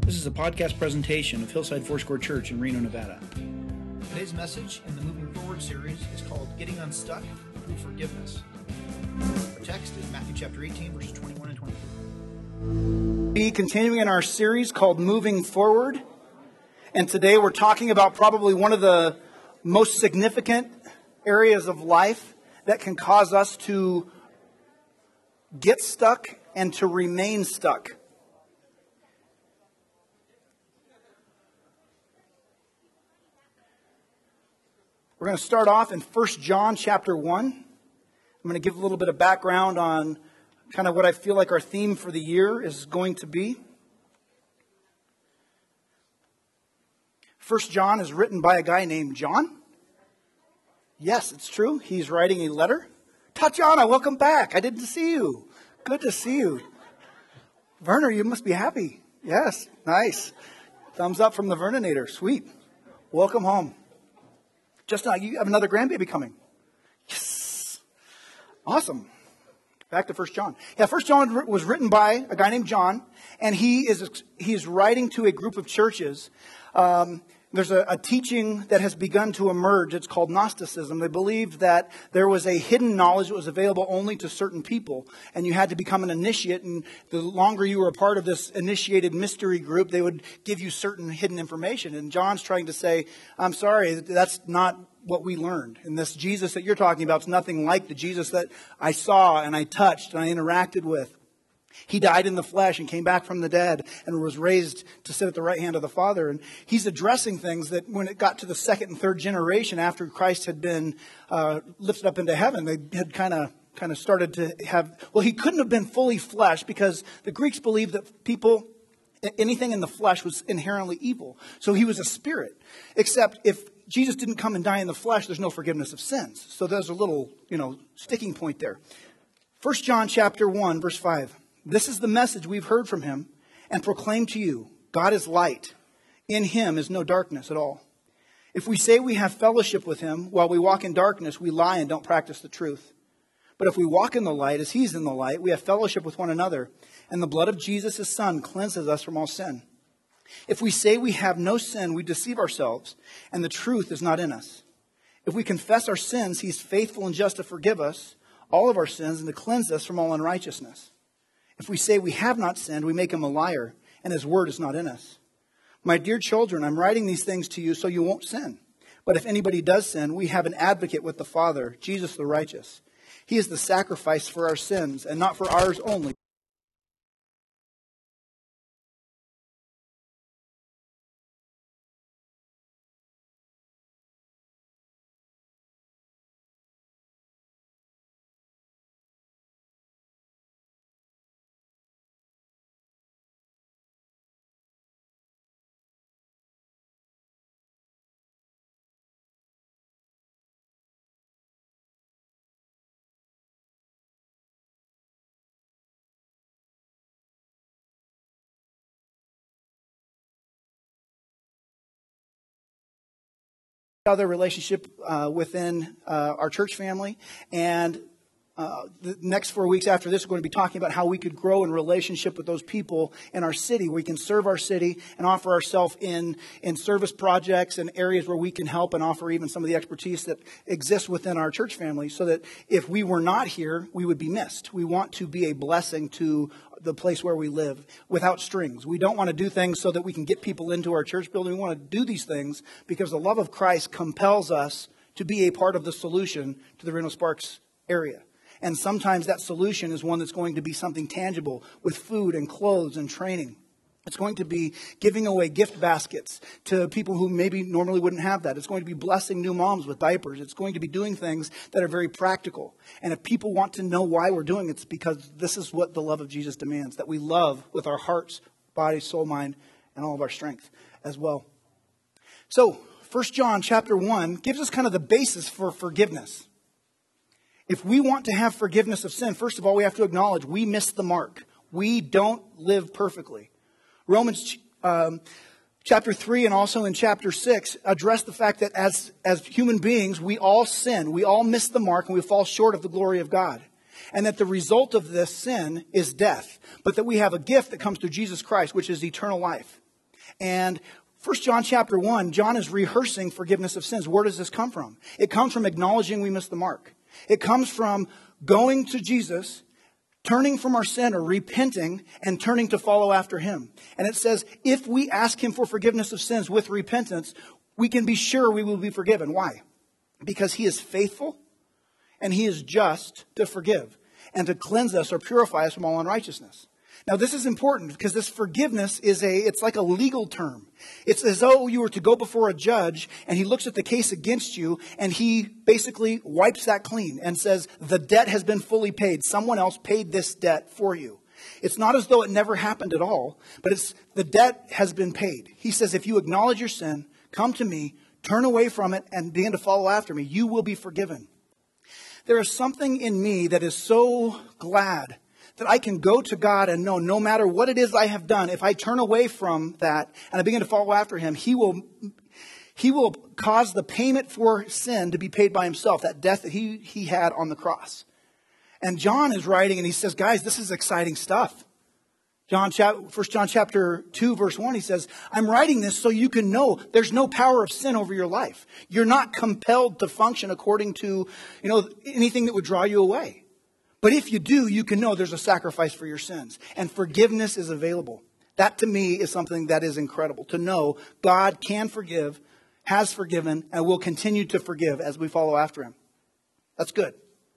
This is a podcast presentation of Hillside Foursquare Church in Reno, Nevada. Today's message in the Moving Forward series is called Getting Unstuck Through Forgiveness. Our text is Matthew chapter 18, verses 21 and 22. We're continuing in our series called Moving Forward. And today we're talking about probably one of the most significant areas of life that can cause us to get stuck and to remain stuck. We're going to start off in 1 John chapter 1. I'm going to give a little bit of background on kind of what I feel like our theme for the year is going to be. 1 John is written by a guy named John. Yes, it's true. He's writing a letter. Tatiana, welcome back. I didn't see you. Good to see you. Werner, you must be happy. Yes, nice. Thumbs up from the Verninator. Sweet. Welcome home. Just now, you have another grandbaby coming. Yes. Awesome. Back to 1 John. Yeah, 1 John was written by a guy named John, and he's writing to a group of churches. There's a teaching that has begun to emerge. It's called Gnosticism. They believed that there was a hidden knowledge that was available only to certain people, and you had to become an initiate, and the longer you were a part of this initiated mystery group, they would give you certain hidden information. And John's trying to say, I'm sorry, that's not what we learned. And this Jesus that you're talking about is nothing like the Jesus that I saw and I touched and I interacted with. He died in the flesh and came back from the dead and was raised to sit at the right hand of the Father. And he's addressing things that when it got to the second and third generation after Christ had been lifted up into heaven, they had kind of started to have, well, he couldn't have been fully flesh because the Greeks believed that anything in the flesh was inherently evil. So he was a spirit. Except if Jesus didn't come and die in the flesh, there's no forgiveness of sins. So there's a little, sticking point there. 1 John chapter 1, verse 5. This is the message we've heard from him and proclaim to you. God is light. In him is no darkness at all. If we say we have fellowship with him while we walk in darkness, we lie and don't practice the truth. But if we walk in the light as he's in the light, we have fellowship with one another. And the blood of Jesus, his son, cleanses us from all sin. If we say we have no sin, we deceive ourselves, and the truth is not in us. If we confess our sins, he's faithful and just to forgive us all of our sins and to cleanse us from all unrighteousness. If we say we have not sinned, we make him a liar, and his word is not in us. My dear children, I'm writing these things to you so you won't sin. But if anybody does sin, we have an advocate with the Father, Jesus the righteous. He is the sacrifice for our sins, and not for ours only. Other relationship within our church family, and the next 4 weeks after this, we're going to be talking about how we could grow in relationship with those people in our city. We can serve our city and offer ourselves in service projects and areas where we can help and offer even some of the expertise that exists within our church family, so that if we were not here, we would be missed. We want to be a blessing to the place where we live without strings. We don't want to do things so that we can get people into our church building. We want to do these things because the love of Christ compels us to be a part of the solution to the Reno Sparks area. And sometimes that solution is one that's going to be something tangible with food and clothes and training. It's going to be giving away gift baskets to people who maybe normally wouldn't have that. It's going to be blessing new moms with diapers. It's going to be doing things that are very practical. And if people want to know why we're doing it, it's because this is what the love of Jesus demands, that we love with our hearts, body, soul, mind, and all of our strength as well. So 1 John chapter 1 gives us kind of the basis for forgiveness. If we want to have forgiveness of sin, first of all, we have to acknowledge we missed the mark. We don't live perfectly. Romans chapter 3 and also in chapter 6 address the fact that as human beings, we all sin. We all miss the mark and we fall short of the glory of God. And that the result of this sin is death. But that we have a gift that comes through Jesus Christ, which is eternal life. And 1 John chapter 1, John is rehearsing forgiveness of sins. Where does this come from? It comes from acknowledging we missed the mark. It comes from going to Jesus, turning from our sin or repenting and turning to follow after him. And it says, if we ask him for forgiveness of sins with repentance, we can be sure we will be forgiven. Why? Because he is faithful and he is just to forgive and to cleanse us or purify us from all unrighteousness. Now, this is important because this forgiveness it's like a legal term. It's as though you were to go before a judge and he looks at the case against you and he basically wipes that clean and says, the debt has been fully paid. Someone else paid this debt for you. It's not as though it never happened at all, but the debt has been paid. He says, if you acknowledge your sin, come to me, turn away from it, and begin to follow after me, you will be forgiven. There is something in me that is so glad that I can go to God and know no matter what it is I have done, if I turn away from that and I begin to follow after him, he will cause the payment for sin to be paid by himself, that death that he had on the cross. And John is writing and he says, guys, this is exciting stuff. 1 John chapter 2, verse 1, he says, I'm writing this so you can know there's no power of sin over your life. You're not compelled to function according to, anything that would draw you away. But if you do, you can know there's a sacrifice for your sins. And forgiveness is available. That to me is something that is incredible. To know God can forgive, has forgiven, and will continue to forgive as we follow after him. That's good.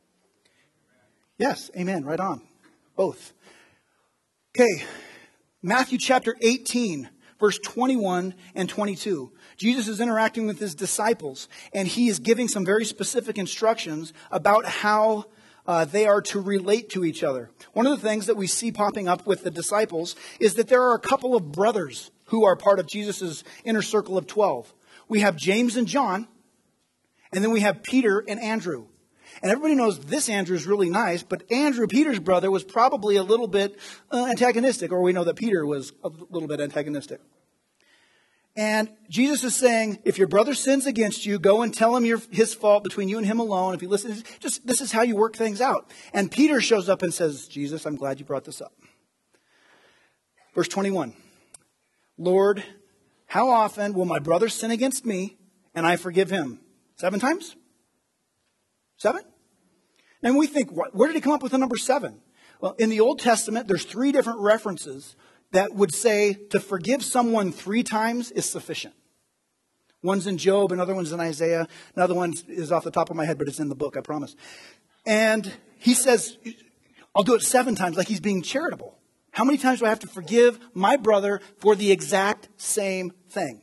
Yes, amen. Right on. Both. Okay, Matthew chapter 18, verse 21 and 22. Jesus is interacting with his disciples, and he is giving some very specific instructions about how they are to relate to each other. One of the things that we see popping up with the disciples is that there are a couple of brothers who are part of Jesus' inner circle of 12. We have James and John, and then we have Peter and Andrew. And everybody knows this Andrew is really nice, but Andrew, Peter's brother, was probably a little bit antagonistic, or we know that Peter was a little bit antagonistic. And Jesus is saying, if your brother sins against you, go and tell him his fault between you and him alone. If he listens, this is how you work things out. And Peter shows up and says, Jesus, I'm glad you brought this up. Verse 21, Lord, how often will my brother sin against me and I forgive him? 7 times? 7? And we think, where did he come up with the number 7? Well, in the Old Testament, there's 3 different references that would say to forgive someone 3 times is sufficient. One's in Job, another one's in Isaiah, another one is off the top of my head, but it's in the book, I promise. And he says, I'll do it 7 times, like he's being charitable. How many times do I have to forgive my brother for the exact same thing?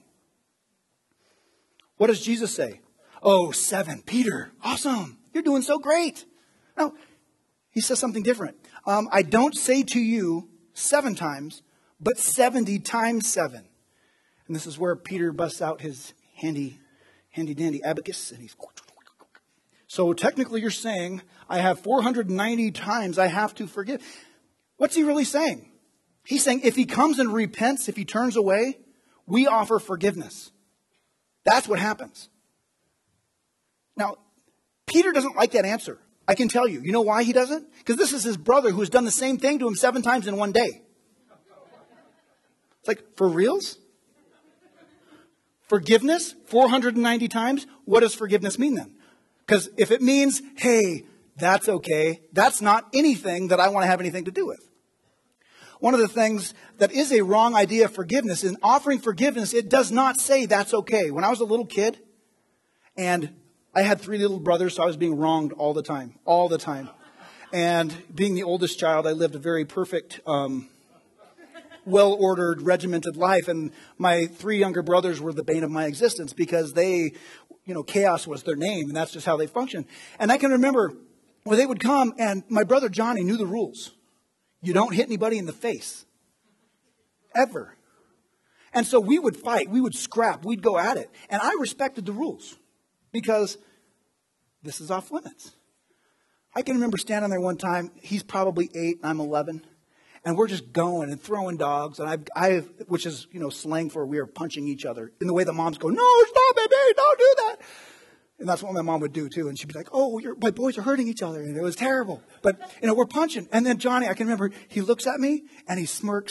What does Jesus say? Oh, 7. Peter, awesome. You're doing so great. No, he says something different. I don't say to you 7 times, but 70 times 7. And this is where Peter busts out his handy dandy abacus. And so technically you're saying I have 490 times I have to forgive. What's he really saying? He's saying if he comes and repents, if he turns away, we offer forgiveness. That's what happens. Now, Peter doesn't like that answer. I can tell you. You know why he doesn't? Because this is his brother who has done the same thing to him 7 times in one day. It's like, for reals? Forgiveness 490 times? What does forgiveness mean then? Because if it means, hey, that's okay, that's not anything that I want to have anything to do with. One of the things that is a wrong idea of forgiveness, in offering forgiveness, it does not say that's okay. When I was a little kid, and I had 3 little brothers, so I was being wronged all the time. And being the oldest child, I lived a very perfect, well-ordered, regimented life. And my 3 younger brothers were the bane of my existence because they, chaos was their name, and that's just how they functioned. And I can remember where they would come, and my brother Johnny knew the rules. You don't hit anybody in the face. Ever. And so we would fight. We would scrap. We'd go at it. And I respected the rules because this is off limits. I can remember standing there one time. He's probably 8 and I'm 11. And we're just going and throwing dogs. And I which is, slang for we are punching each other. In the way the moms go, no, stop it, baby, don't do that. And that's what my mom would do, too. And she'd be like, oh, my boys are hurting each other. And it was terrible. But, we're punching. And then Johnny, I can remember, he looks at me and he smirks.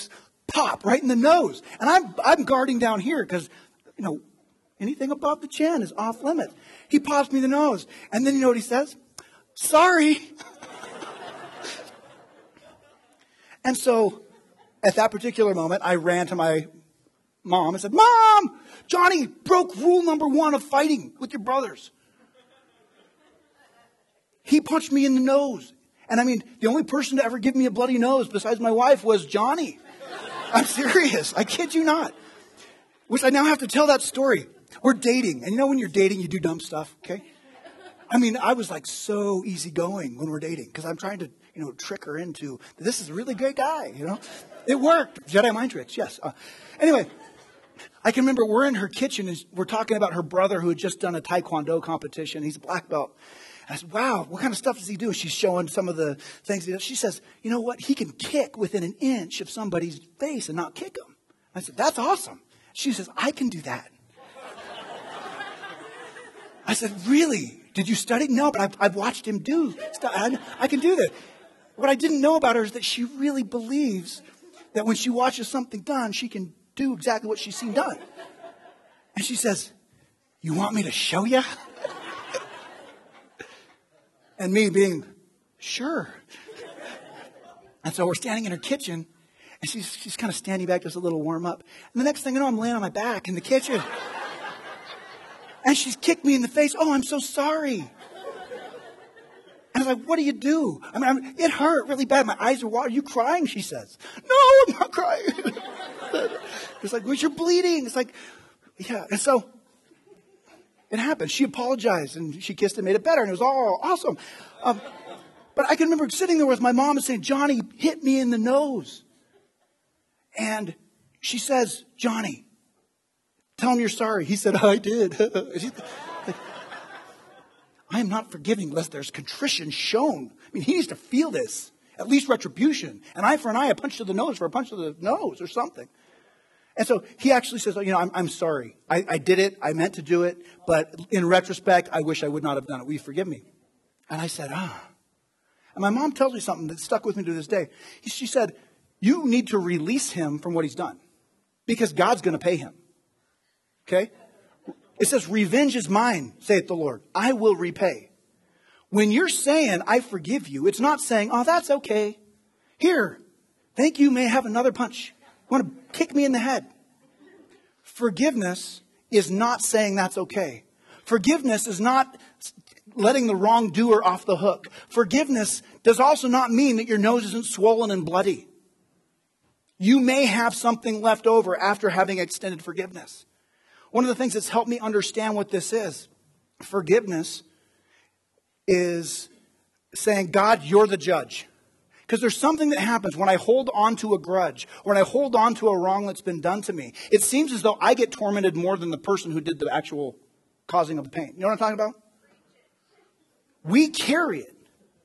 pop right in the nose. And I'm guarding down here because, anything above the chin is off limits. He pops me in the nose. And then you know what he says? Sorry. And so at that particular moment, I ran to my mom and said, Mom, Johnny broke rule number 1 of fighting with your brothers. He punched me in the nose. And the only person to ever give me a bloody nose besides my wife was Johnny. I'm serious. I kid you not. Which I now have to tell that story. We're dating. And when you're dating, you do dumb stuff, okay? I was like so easygoing when we're dating because I'm trying to, trick her into, this is a really great guy, It worked. Jedi mind tricks, yes. Anyway, I can remember we're in her kitchen and we're talking about her brother who had just done a Taekwondo competition. He's a black belt. And I said, wow, what kind of stuff does he do? She's showing some of the things he does. She says, you know what? He can kick within an inch of somebody's face and not kick them. I said, that's awesome. She says, I can do that. I said, really? Did you study? No, but I've watched him do stuff. I can do that. What I didn't know about her is that she really believes that when she watches something done, she can do exactly what she's seen done. And she says, you want me to show you? And me being, sure. And so we're standing in her kitchen, and she's kind of standing back just a little warm up. And the next thing I know, I'm laying on my back in the kitchen. And she's kicked me in the face. Oh, I'm so sorry. And I was like, what do you do? It hurt really bad. My eyes are watering. Are you crying? She says. No, I'm not crying. It's like, well, you're bleeding. It's like, yeah. And so it happened. She apologized and she kissed and made it better. And it was all awesome. But I can remember sitting there with my mom and saying, Johnny hit me in the nose. And she says, Johnny, tell him you're sorry. He said, I did. I am not forgiving unless there's contrition shown. He needs to feel this. At least retribution. An eye for an eye, a punch to the nose for a punch to the nose or something. And so he actually says, I'm sorry. I did it. I meant to do it. But in retrospect, I wish I would not have done it. Will you forgive me? And I said, And my mom tells me something that stuck with me to this day. She said, you need to release him from what he's done. Because God's going to pay him. Okay? It says, revenge is mine, saith the Lord. I will repay. When you're saying, I forgive you, it's not saying, oh, that's okay. Here, think you may have another punch. You want to kick me in the head. Forgiveness is not saying that's okay. Forgiveness is not letting the wrongdoer off the hook. Forgiveness does also not mean that your nose isn't swollen and bloody. You may have something left over after having extended forgiveness. One of the things that's helped me understand what this is, forgiveness is saying, God, you're the judge. Because there's something that happens when I hold on to a grudge, or when I hold on to a wrong that's been done to me. It seems as though I get tormented more than the person who did the actual causing of the pain. You know what I'm talking about? We carry it.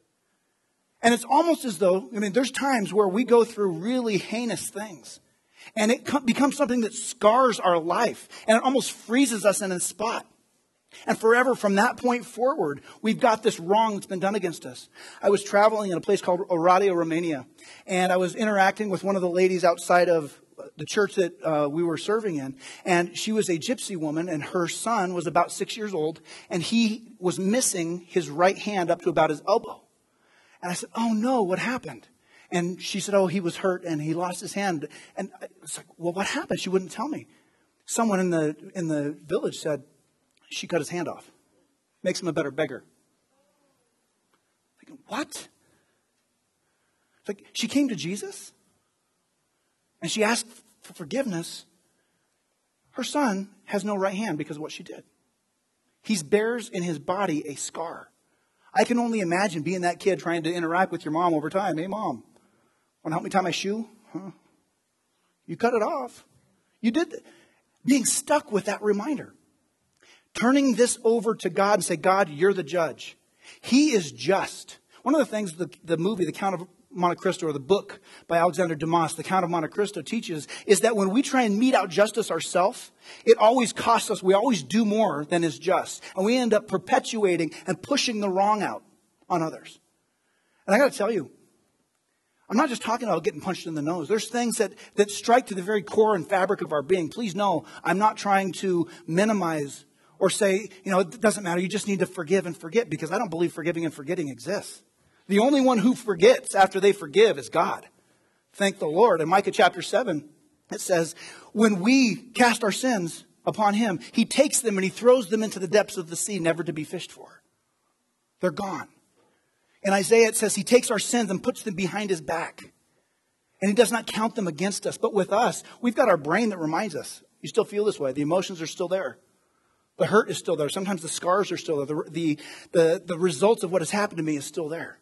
And it's almost as though, there's times where we go through really heinous things. And it becomes something that scars our life. And it almost freezes us in a spot. And forever from that point forward, we've got this wrong that's been done against us. I was traveling in a place called Oradea, Romania. And I was interacting with one of the ladies outside of the church that we were serving in. And she was a gypsy woman. And her son was about 6 years old. And he was missing his right hand up to about his elbow. And I said, oh no, what happened? And she said, oh, he was hurt and he lost his hand. And I was like, well, what happened? She wouldn't tell me. Someone in the village said, she cut his hand off. Makes him a better beggar. Thinking, what? It's like, she came to Jesus and she asked for forgiveness. Her son has no right hand because of what she did. He bears in his body a scar. I can only imagine being that kid trying to interact with your mom over time. Hey, Mom, want to help me tie my shoe? Huh? You cut it off. You did that. Being stuck with that reminder. Turning this over to God and say, God, you're the judge. He is just. One of the things the movie, The Count of Monte Cristo, or the book by Alexander Dumas, The Count of Monte Cristo, teaches is that when we try and mete out justice ourselves, it always costs us. We always do more than is just. And we end up perpetuating and pushing the wrong out on others. And I got to tell you, I'm not just talking about getting punched in the nose. There's things that strike to the very core and fabric of our being. Please know, I'm not trying to minimize or say, it doesn't matter. You just need to forgive and forget, because I don't believe forgiving and forgetting exists. The only one who forgets after they forgive is God. Thank the Lord. In Micah chapter 7, it says, when we cast our sins upon him, he takes them and he throws them into the depths of the sea, never to be fished for. They're gone. In Isaiah, it says he takes our sins and puts them behind his back. And he does not count them against us. But with us, we've got our brain that reminds us. You still feel this way. The emotions are still there. The hurt is still there. Sometimes the scars are still there. The results of what has happened to me is still there.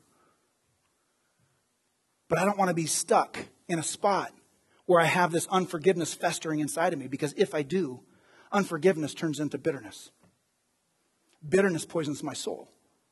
But I don't want to be stuck in a spot where I have this unforgiveness festering inside of me. Because if I do, unforgiveness turns into bitterness. Bitterness poisons my soul.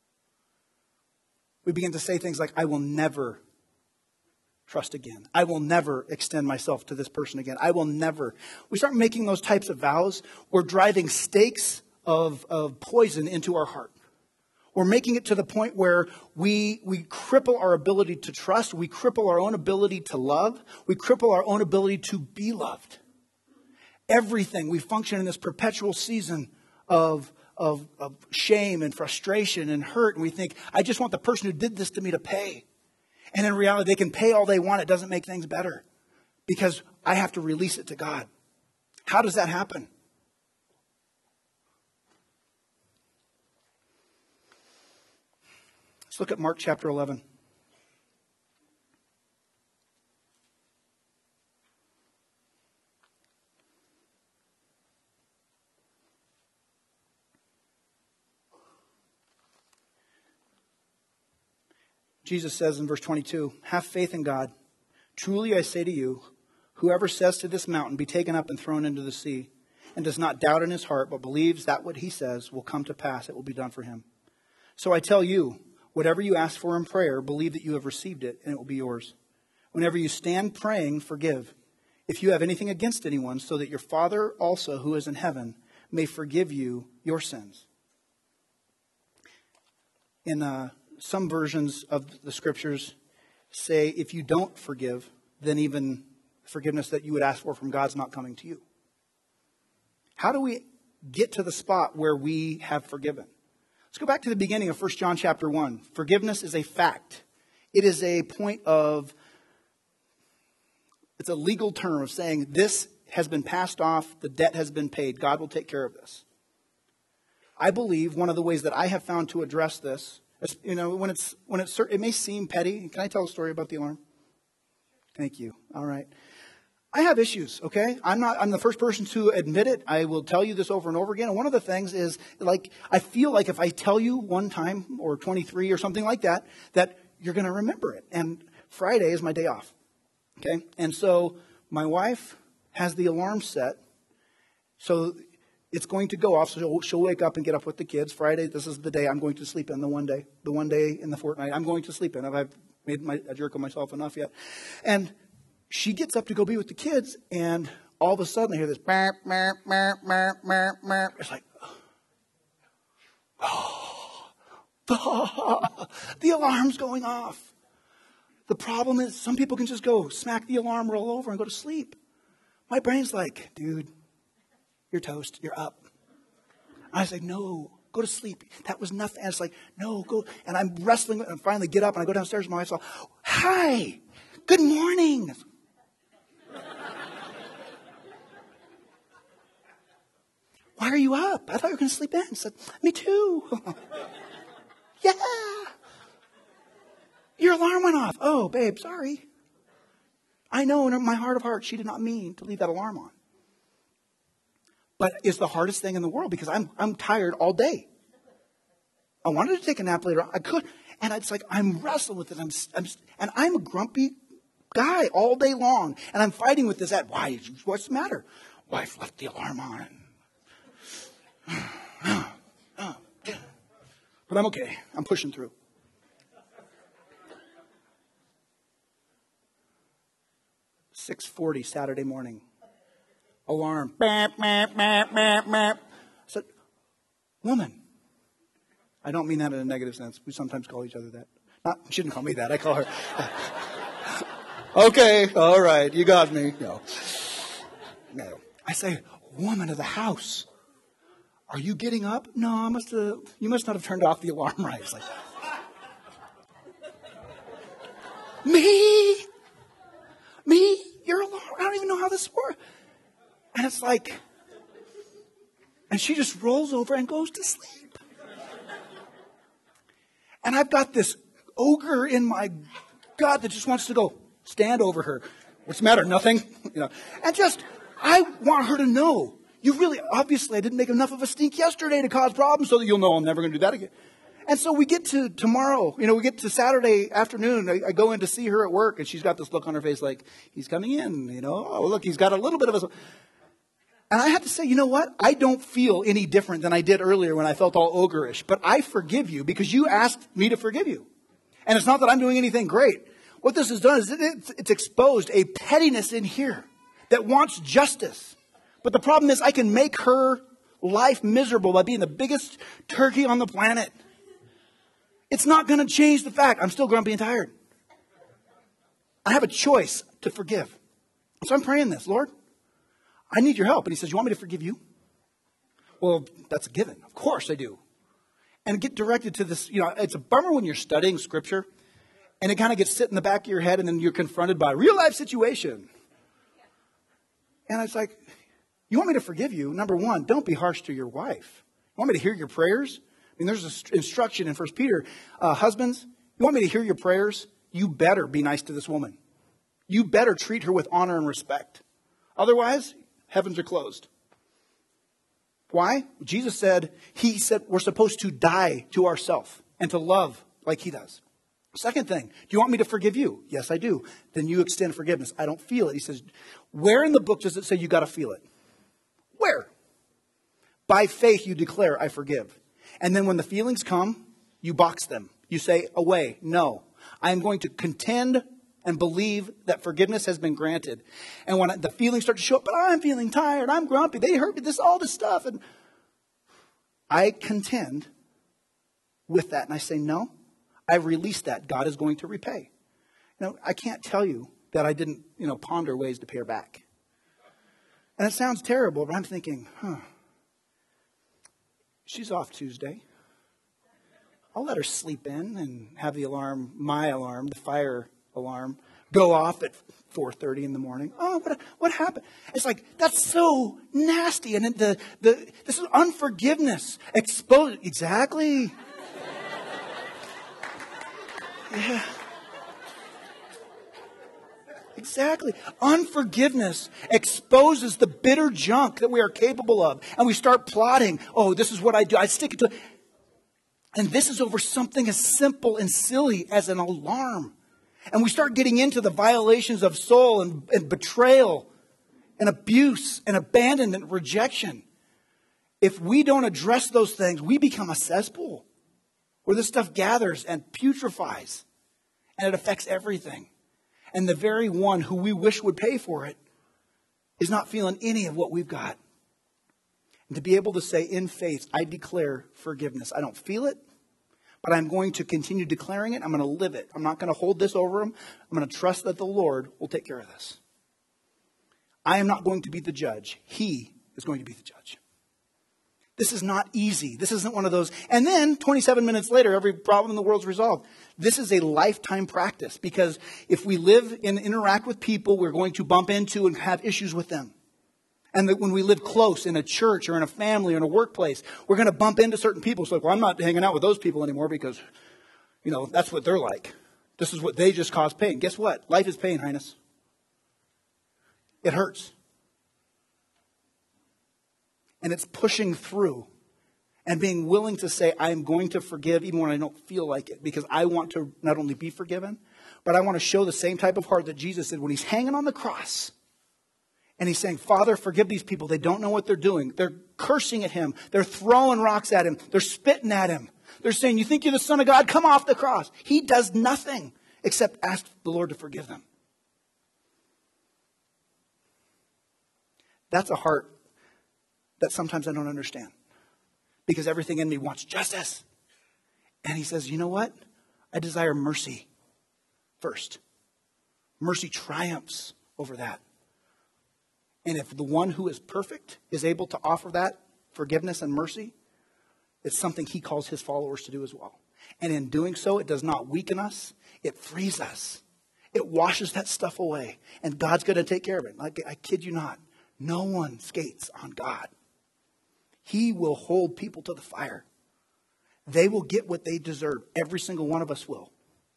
We begin to say things like, I will never trust again. I will never extend myself to this person again. I will never. We start making those types of vows. We're driving stakes of poison into our heart. We're making it to the point where we cripple our ability to trust. We cripple our own ability to love. We cripple our own ability to be loved. Everything. We function in this perpetual season of shame and frustration and hurt. And we think, I just want the person who did this to me to pay. And in reality, they can pay all they want. It doesn't make things better, because I have to release it to God. How does that happen? Let's look at Mark chapter 11. Jesus says in verse 22, have faith in God. Truly I say to you, whoever says to this mountain, be taken up and thrown into the sea, and does not doubt in his heart, but believes that what he says will come to pass, it will be done for him. So I tell you, whatever you ask for in prayer, believe that you have received it, and it will be yours. Whenever you stand praying, forgive, if you have anything against anyone, so that your Father also, who is in heaven, may forgive you your sins. In some versions of the scriptures say, if you don't forgive, then even forgiveness that you would ask for from God's not coming to you. How do we get to the spot where we have forgiven? Let's go back to the beginning of 1 John chapter 1. Forgiveness is a fact. It is a point of, it's a legal term of saying this has been passed off, the debt has been paid, God will take care of this. I believe one of the ways that I have found to address this, it may seem petty. Can I tell a story about the alarm? Thank you. All right. I have issues, okay? I'm the first person to admit it. I will tell you this over and over again. And one of the things is, I feel like if I tell you one time or 23 or something like that, that you're going to remember it. And Friday is my day off, okay? And so my wife has the alarm set. So it's going to go off. So she'll wake up and get up with the kids. Friday, this is the day I'm going to sleep in, the one day in the fortnight I'm going to sleep in. I've made a jerk of myself enough yet. And she gets up to go be with the kids, and all of a sudden I hear this, burp, burp, burp, burp, burp, burp. It's like, the alarm's going off. The problem is some people can just go smack the alarm, roll over, and go to sleep. My brain's like, dude, you're toast, you're up. I was like, no, go to sleep. That was nothing. And it's like, no, go. And I'm wrestling, and finally get up, and I go downstairs, and my wife's like, hi, good morning. Why are you up? I thought you were going to sleep in. I said, me too. Yeah. Your alarm went off. Oh, babe, sorry. I know in my heart of hearts she did not mean to leave that alarm on. But it's the hardest thing in the world because I'm tired all day. I wanted to take a nap later on. I could. And it's like I'm wrestling with it. And I'm a grumpy guy all day long. And I'm fighting with this. Why? What's the matter? Wife left the alarm on. But I'm okay. I'm pushing through. "6:40 Saturday morning. Alarm. Bap, bap, bap, bap, bap. I said, woman. I don't mean that in a negative sense. We sometimes call each other that. She didn't call me that. I call her. Okay, all right, you got me. No. No. I say, woman of the house, are you getting up? No, you must not have turned off the alarm right. It's like, me? Your alarm? I don't even know how this works. And it's like, and she just rolls over and goes to sleep. And I've got this ogre in my gut that just wants to go stand over her. What's the matter? Nothing. And I want her to know. Obviously, I didn't make enough of a stink yesterday to cause problems so that you'll know I'm never going to do that again. And so we get to tomorrow, we get to Saturday afternoon. I go in to see her at work, and she's got this look on her face like, he's coming in, oh, look, he's got a little bit of a... And I have to say, you know what? I don't feel any different than I did earlier when I felt all ogreish. But I forgive you because you asked me to forgive you. And it's not that I'm doing anything great. What this has done is it's exposed a pettiness in here that wants justice. But the problem is I can make her life miserable by being the biggest turkey on the planet. It's not going to change the fact I'm still grumpy and tired. I have a choice to forgive. So I'm praying this, Lord, I need your help. And he says, you want me to forgive you? Well, that's a given. Of course I do. And get directed to this, it's a bummer when you're studying scripture and it kind of gets sit in the back of your head and then you're confronted by a real life situation. And it's like, you want me to forgive you? Number one, don't be harsh to your wife. You want me to hear your prayers? There's an instruction in 1 Peter. Husbands, you want me to hear your prayers? You better be nice to this woman. You better treat her with honor and respect. Otherwise, heavens are closed. Why? Jesus said, he said we're supposed to die to ourselves and to love like he does. Second thing, do you want me to forgive you? Yes, I do. Then you extend forgiveness. I don't feel it. He says, where in the book does it say you got to feel it? Where? By faith you declare, I forgive. And then when the feelings come, you box them. You say, away. No. I am going to contend and believe that forgiveness has been granted. And when the feelings start to show up, but I'm feeling tired, I'm grumpy, they hurt me, all this stuff. And I contend with that. And I say, no, I've released that. God is going to repay. I can't tell you that I didn't, ponder ways to pay her back. And it sounds terrible, but I'm thinking, she's off Tuesday. I'll let her sleep in and have the alarm, my alarm, the fire alarm, go off at 4:30 in the morning. Oh, what happened? It's like, that's so nasty. And this is unforgiveness. Exposed. Exactly. Yeah. Exactly. Unforgiveness exposes the bitter junk that we are capable of. And we start plotting. Oh, this is what I do. I stick it to... And this is over something as simple and silly as an alarm. And we start getting into the violations of soul and betrayal and abuse and abandonment and rejection. If we don't address those things, we become a cesspool where this stuff gathers and putrefies. And it affects everything. And the very one who we wish would pay for it is not feeling any of what we've got. And to be able to say in faith, I declare forgiveness. I don't feel it, but I'm going to continue declaring it. I'm going to live it. I'm not going to hold this over him. I'm going to trust that the Lord will take care of this. I am not going to be the judge. He is going to be the judge. This is not easy. This isn't one of those. And then 27 minutes later, every problem in the world's resolved. This is a lifetime practice because if we live and interact with people, we're going to bump into and have issues with them. And that when we live close in a church or in a family or in a workplace, we're going to bump into certain people. It's like, well, I'm not hanging out with those people anymore because, that's what they're like. This is what they just cause pain. Guess what? Life is pain, Highness. It hurts. And it's pushing through and being willing to say, I am going to forgive even when I don't feel like it. Because I want to not only be forgiven, but I want to show the same type of heart that Jesus did when he's hanging on the cross. And he's saying, Father, forgive these people. They don't know what they're doing. They're cursing at him. They're throwing rocks at him. They're spitting at him. They're saying, you think you're the Son of God? Come off the cross. He does nothing except ask the Lord to forgive them. That's a heart that sometimes I don't understand. Because everything in me wants justice. And he says, you know what? I desire mercy first. Mercy triumphs over that. And if the one who is perfect is able to offer that forgiveness and mercy, it's something he calls his followers to do as well. And in doing so, it does not weaken us. It frees us. It washes that stuff away. And God's going to take care of it. I kid you not. No one skates on God. He will hold people to the fire. They will get what they deserve. Every single one of us will.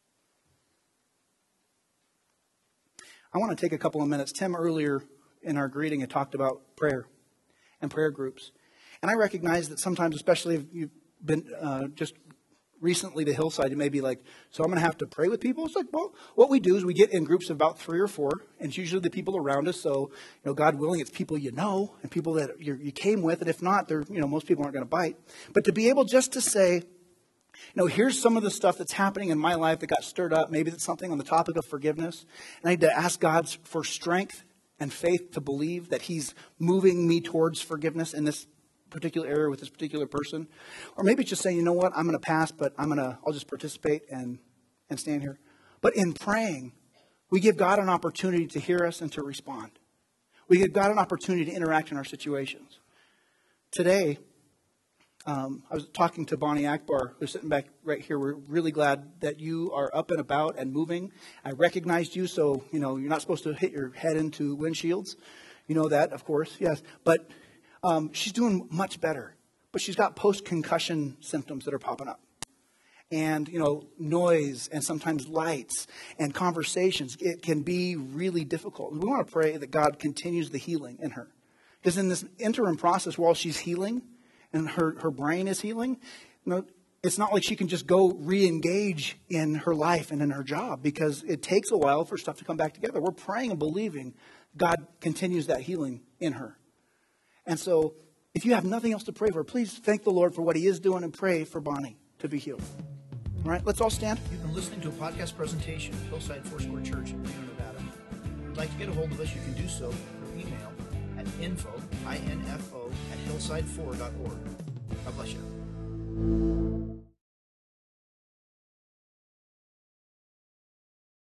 I want to take a couple of minutes. Tim earlier in our greeting had talked about prayer and prayer groups. And I recognize that sometimes, especially if you've been just recently to Hillside, you may be like, so I'm going to have to pray with people? It's like, well, what we do is we get in groups of about 3 or 4, and it's usually the people around us. So, God willing, it's people you know and people that you came with. And if not, they're, most people aren't going to bite. But to be able just to say, here's some of the stuff that's happening in my life that got stirred up. Maybe it's something on the topic of forgiveness. And I need to ask God for strength and faith to believe that he's moving me towards forgiveness in this particular area with this particular person. Or maybe just saying, you know what, I'm going to pass, but I'll just participate and stand here. But in praying, we give God an opportunity to hear us and to respond. We give God an opportunity to interact in our situations. Today, I was talking to Bonnie Akbar, who's sitting back right here. We're really glad that you are up and about and moving. I recognized you, so, you're not supposed to hit your head into windshields. You know that, of course, yes. But she's doing much better. But she's got post-concussion symptoms that are popping up. And, noise and sometimes lights and conversations, it can be really difficult. And we want to pray that God continues the healing in her. Because in this interim process, while she's healing, and her brain is healing, it's not like she can just go re-engage in her life and in her job, because it takes a while for stuff to come back together. We're praying and believing God continues that healing in her. And so if you have nothing else to pray for, please thank the Lord for what he is doing and pray for Bonnie to be healed. All right, let's all stand. You've been listening to a podcast presentation of Hillside Foursquare Church in Reno, Nevada. If you'd like to get a hold of us, you can do so through email at info@hillside4.org. God bless you.